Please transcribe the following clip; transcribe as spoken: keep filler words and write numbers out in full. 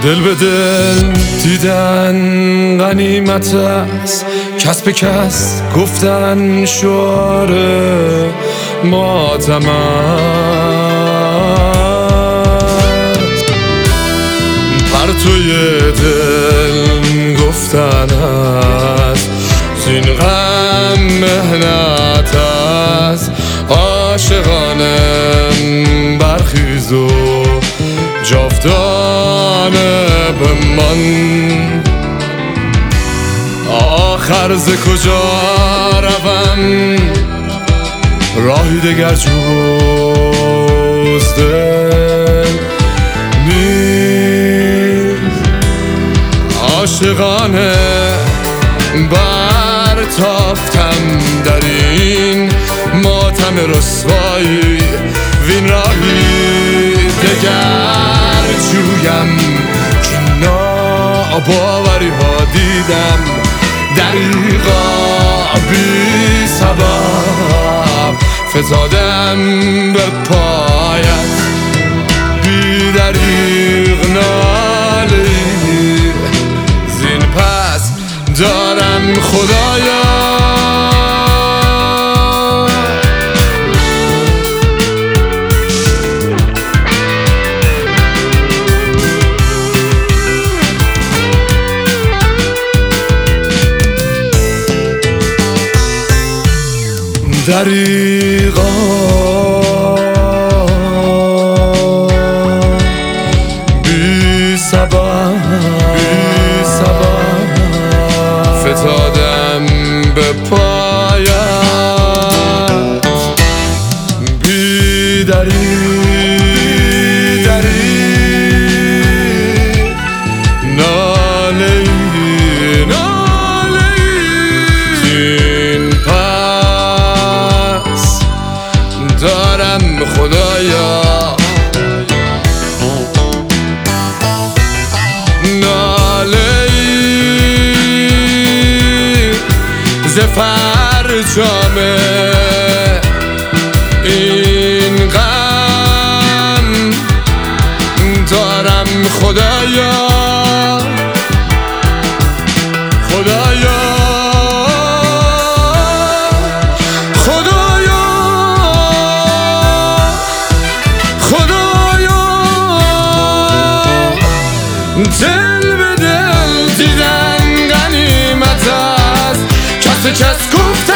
دل به دل دیدن غنیمت است، کس به کس گفتن شعار ماتم است. پرتوی دل گفتن است، زین غم مهنت است. عاشقانه برخیز و جاودانه بمان. آخر ز کجا روم، راهی دگر جز دل نیست. عاشقانه برتافتم در این ماتم رسوایی، وین راهی دگر جویم که ناباوری ها دیدم. دریغا بی سبب فتادم به پایت، بی دریغ نالی زین پس دارم خدایا. دریغا بی سبب بی سبب فتادم به پایت، بی دریغ دریغ نالی نالی زین دارم خدایا. نالی ز فرجام این غم دارم خدایا. خدایا دل به دل دیدن غنیمت است، کس به کس گفت